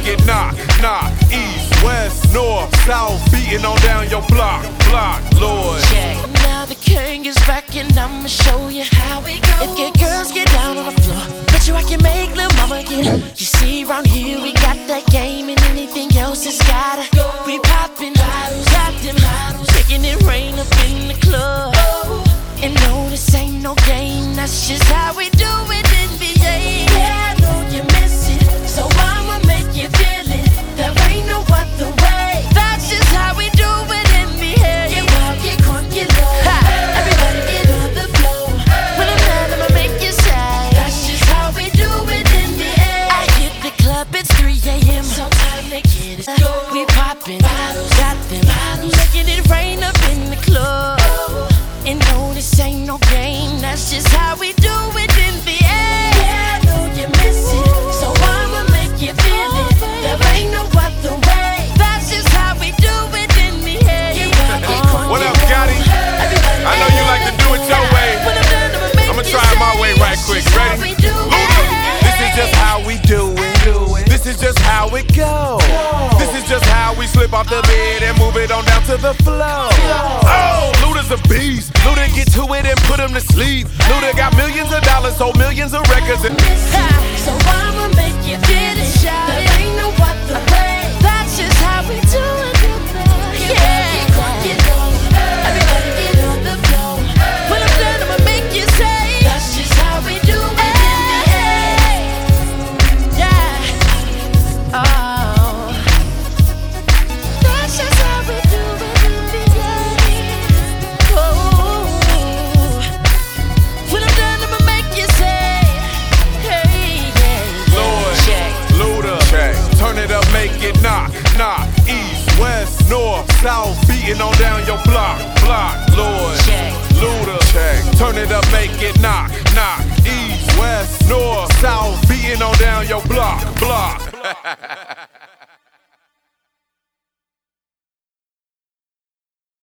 it knock, knock. East, west, north, south, beating on down your block, block, Lord. Check. Now the king is back and I'ma show you how it goes. If your girls get down on the floor, bet you I can make lil' mama get. You see round here we got that game and anything else is gotta go. We poppin' bottles, got them bottles, making it rain up in the club. And no, this ain't no game, that's just how we do it, NBA. Yeah, I know you miss it, so I'ma make you feel it. There ain't no other way, that's just how we do it, NBA. Get wild, get crunk, get low. Everybody get on the floor. When I'm done, I'ma make you say, that's just how we do it, NBA. I hit the club, it's 3 a.m. So time to get it. We poppin' bottles, got them bottles, making it rain up in the club. And no, this ain't no game, that's just how we do it in the air. Yeah, I know you miss it, so I'ma make you feel it. There ain't no other way, that's just how we do it in the air. What up, Gotti? I know you like to do it your way. I'ma try it my way right quick. Ready? This is just how we do it. This is just how it goes. This is just how we slip off the bed and move it on down to the floor. Oh, Luda's a beast. Luda get to it and put him to sleep. Luda got millions of dollars, sold millions of records. And so I'ma make you feel it. There ain't no other way. That's just how we do it. Yeah. Everybody get on the floor. When I'm done, I'ma make you say, that's just how we do it. Yeah. Oh. That's just how we do it. Oh. When I'm done, I'ma make you say, hey, yeah. Lord, Check. Luda, check. Turn it up, make it knock, knock. East, west, north, south, beating on down your block, block, Lord. Check. Luda, check. Turn it up, make it knock, knock. East, west, north, south, beating on down your block, block.